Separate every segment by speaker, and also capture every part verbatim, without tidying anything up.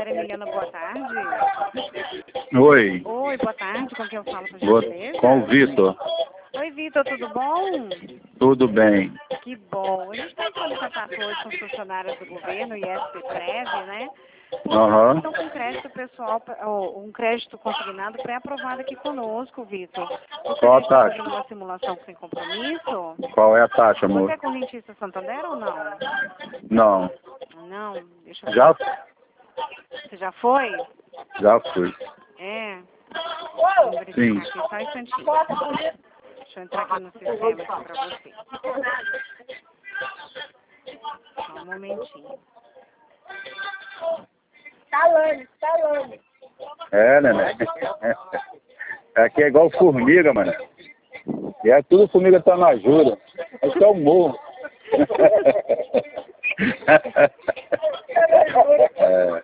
Speaker 1: Senhora Emiliana, boa tarde.
Speaker 2: Oi.
Speaker 1: Oi, boa tarde. Com quem eu falo, por
Speaker 2: Boa...
Speaker 1: gentileza?
Speaker 2: Com o Vitor.
Speaker 1: Oi, Vitor, tudo bom?
Speaker 2: Tudo bem.
Speaker 1: Que bom. A gente está entrando em contato hoje com os funcionários do governo, I S P Prev, né?
Speaker 2: Aham.
Speaker 1: Estão com crédito pessoal, ou um crédito consignado pré-aprovado aqui conosco, Vitor. Você
Speaker 2: Qual a
Speaker 1: está
Speaker 2: taxa?
Speaker 1: fazendo uma simulação sem compromisso?
Speaker 2: Qual é a taxa,
Speaker 1: Você
Speaker 2: amor?
Speaker 1: é correntista Santander ou não?
Speaker 2: Não.
Speaker 1: Não, deixa eu
Speaker 2: Já,
Speaker 1: Você já foi?
Speaker 2: já fui.
Speaker 1: É. Vamos verificar
Speaker 2: Sim.
Speaker 1: aqui, só um instantinho. Deixa eu entrar aqui no sistema aqui pra você. Só um momentinho.
Speaker 3: Talane, talane.
Speaker 2: É, neném. Aqui é igual formiga, mano. E é tudo formiga tá na jura. Aqui é o morro. É.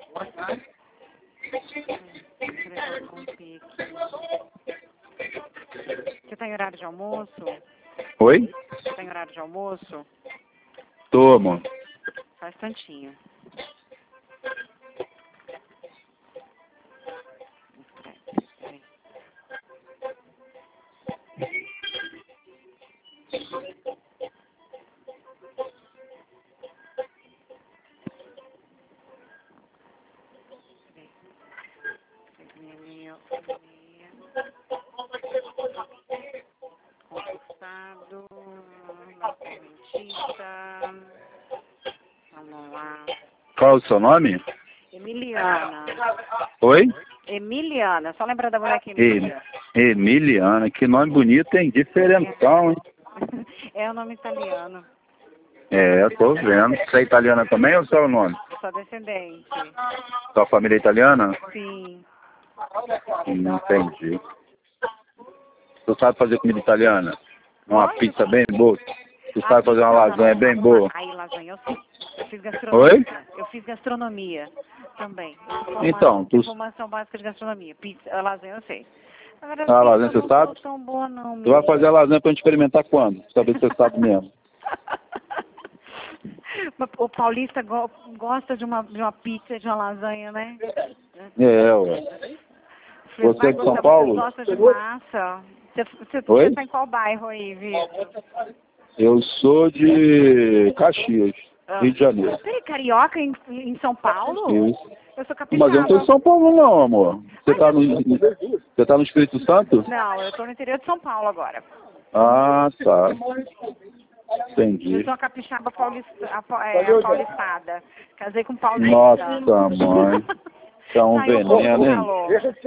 Speaker 1: Você tá em horário de almoço?
Speaker 2: Oi?
Speaker 1: Você tá em horário de almoço?
Speaker 2: Tô, amor.
Speaker 1: Só um instantinho. Peraí. Concursado, não correntista. Vamos lá.
Speaker 2: Qual é o seu nome?
Speaker 1: Emiliana.
Speaker 2: Oi?
Speaker 1: Emiliana, só lembrar da bonequinha
Speaker 2: E-
Speaker 1: Emília.
Speaker 2: Emiliana. Que nome bonito, hein? Diferentão, hein?
Speaker 1: É o nome italiano.
Speaker 2: É, eu tô vendo. Você é italiana também ou só o nome?
Speaker 1: Sou descendente.
Speaker 2: Sua família é italiana?
Speaker 1: Sim.
Speaker 2: Não entendi. Tu sabe fazer comida italiana? Uma
Speaker 1: Oi?
Speaker 2: pizza bem boa? Tu
Speaker 1: Ah,
Speaker 2: sabe fazer uma
Speaker 1: não, não,
Speaker 2: lasanha
Speaker 1: não,
Speaker 2: bem
Speaker 1: não.
Speaker 2: boa?
Speaker 1: Aí, lasanha, eu sei. Eu fiz gastronomia.
Speaker 2: Oi?
Speaker 1: Eu fiz gastronomia também. Eu sou formada-
Speaker 2: Então, tu...
Speaker 1: tenho formação básica de gastronomia. Pizza, a lasanha eu sei. Agora,
Speaker 2: Ah,
Speaker 1: pizza
Speaker 2: lasanha
Speaker 1: eu
Speaker 2: você
Speaker 1: não
Speaker 2: sabe?
Speaker 1: sou tão boa, não,
Speaker 2: Tu vai
Speaker 1: menina.
Speaker 2: fazer a lasanha pra gente experimentar quando? Pra saber se você sabe mesmo.
Speaker 1: O paulista go gosta de uma, de uma pizza, de uma lasanha, né?
Speaker 2: É, ué. Você é de São
Speaker 1: Você
Speaker 2: Paulo?
Speaker 1: gosta de massa? Você, você,
Speaker 2: Oi?
Speaker 1: você tá em qual bairro aí, Vitor?
Speaker 2: Eu sou de Caxias, Rio de Janeiro.
Speaker 1: Você é carioca em, em São Paulo?
Speaker 2: Isso.
Speaker 1: Eu sou
Speaker 2: Mas eu não tô em
Speaker 1: capixaba.
Speaker 2: São Paulo não, amor. Você tá no, você tá no Espírito Santo?
Speaker 1: Não, eu tô no interior de São Paulo agora.
Speaker 2: Ah, tá.
Speaker 1: Eu
Speaker 2: Entendi.
Speaker 1: sou a capixaba paulista, a, pa- é, a paulistada. Casei com paulista.
Speaker 2: Nossa, mãe. Tá um
Speaker 1: Saiu um pouco
Speaker 2: veneno,
Speaker 1: do
Speaker 2: hein?
Speaker 1: calor.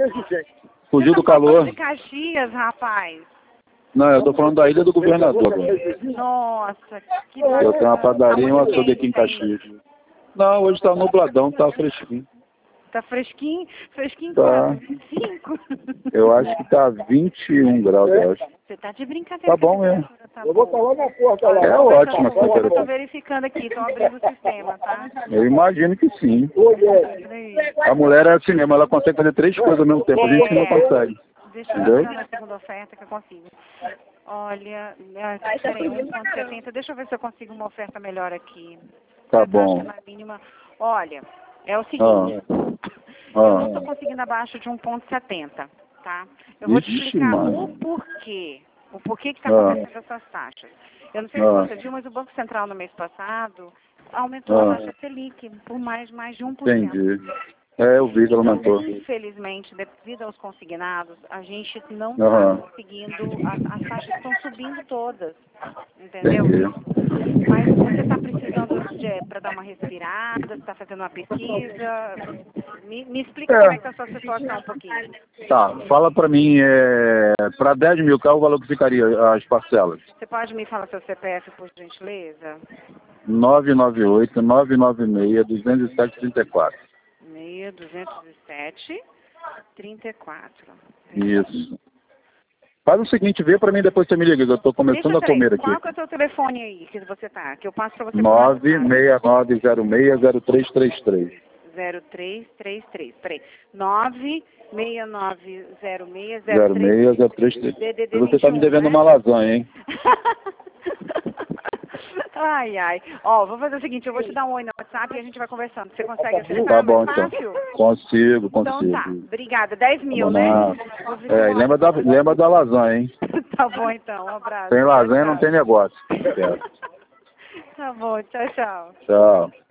Speaker 2: Fugiu do
Speaker 1: Você tá falando
Speaker 2: calor.
Speaker 1: de Caxias, rapaz.
Speaker 2: Não, eu tô falando da Ilha do Governador agora.
Speaker 1: Nossa, que
Speaker 2: Eu tenho uma padaria e um
Speaker 1: Tá muito
Speaker 2: açougue aqui em
Speaker 1: quente aí.
Speaker 2: Caxias. Não, hoje tá nubladão, tá fresquinho.
Speaker 1: Tá fresquinho? Fresquinho
Speaker 2: Tá.
Speaker 1: quanto? vinte e cinco?
Speaker 2: Eu acho que tá vinte e um graus, eu acho.
Speaker 1: Você tá de brincadeira.
Speaker 2: Tá bom
Speaker 1: que a
Speaker 2: mesmo.
Speaker 1: temperatura Tá
Speaker 3: Eu vou
Speaker 1: boa.
Speaker 3: falar na porta lá.
Speaker 2: É
Speaker 1: Eu tô
Speaker 2: ótimo essa
Speaker 1: verificando- Eu tô
Speaker 2: temperatura.
Speaker 1: verificando aqui, tô abrindo o sistema, tá?
Speaker 2: Eu imagino que sim.
Speaker 1: Peraí.
Speaker 2: A mulher é assim mesmo, ela consegue fazer três coisas ao mesmo tempo, a gente não consegue.
Speaker 1: Deixa eu
Speaker 2: Entendeu?
Speaker 1: entrar na segunda oferta que eu consigo. Olha, ah, peraí, um ponto setenta. Deixa eu ver se eu consigo uma oferta melhor aqui.
Speaker 2: Tá
Speaker 1: A taxa
Speaker 2: bom.
Speaker 1: na mínima. Olha, é o seguinte.
Speaker 2: Ah.
Speaker 1: Eu não estou
Speaker 2: Ah.
Speaker 1: conseguindo abaixo de um ponto setenta, tá? Eu vou te
Speaker 2: Ixi,
Speaker 1: explicar
Speaker 2: mano.
Speaker 1: o porquê. O porquê que está
Speaker 2: Ah.
Speaker 1: acontecendo essas taxas. Eu não sei se
Speaker 2: Ah.
Speaker 1: você viu, mas o Banco Central no mês passado aumentou
Speaker 2: Ah.
Speaker 1: a taxa Selic por mais, mais de um por cento.
Speaker 2: Entendi. É, eu vi que ela aumentou.
Speaker 1: Infelizmente, devido aos consignados, a gente não
Speaker 2: Aham.
Speaker 1: está conseguindo, as, as taxas estão subindo todas, entendeu?
Speaker 2: Entendi.
Speaker 1: Mas você está precisando para dar uma respirada, está fazendo uma pesquisa, me, me explica
Speaker 2: É.
Speaker 1: como é que está a sua situação um pouquinho.
Speaker 2: Tá, fala pra mim, é, pra dez mil, qual é o valor que ficaria as parcelas?
Speaker 1: Você pode me falar seu C P F, por gentileza?
Speaker 2: nove nove oito, nove nove seis, dois zero sete, três quatro.
Speaker 1: seis, duzentos e sete, trinta e quatro.
Speaker 2: Isso. Faz o seguinte, vê pra mim depois você me liga, que eu tô começando
Speaker 1: Deixa,
Speaker 2: a comer
Speaker 1: peraí, qual
Speaker 2: aqui.
Speaker 1: que é o seu telefone aí que você tá? Que eu passo para você
Speaker 2: nove seis nove zero seis, zero três três três.
Speaker 1: zero três três três. Peraí. nove seis nove zero seis
Speaker 2: zero
Speaker 1: zero três
Speaker 2: seis zero três três.
Speaker 1: D D D
Speaker 2: Você tá me devendo
Speaker 1: né?
Speaker 2: uma lasanha, hein?
Speaker 1: Ai, ai. Ó, vou fazer o seguinte, eu vou te dar um oi no WhatsApp e a gente vai conversando. Você consegue acessar
Speaker 2: Tá bom,
Speaker 1: mais
Speaker 2: então.
Speaker 1: fácil?
Speaker 2: Consigo,
Speaker 1: Então
Speaker 2: consigo.
Speaker 1: tá. Obrigada. dez mil,
Speaker 2: Vamos
Speaker 1: né?
Speaker 2: lá.
Speaker 1: Vou ver
Speaker 2: É,
Speaker 1: se
Speaker 2: e lembra da, lembra da lasanha, hein?
Speaker 1: Tá bom, então. Um abraço.
Speaker 2: Sem lasanha
Speaker 1: Tchau,
Speaker 2: não tem negócio.
Speaker 1: tchau. Tá bom. Tchau, tchau.
Speaker 2: Tchau.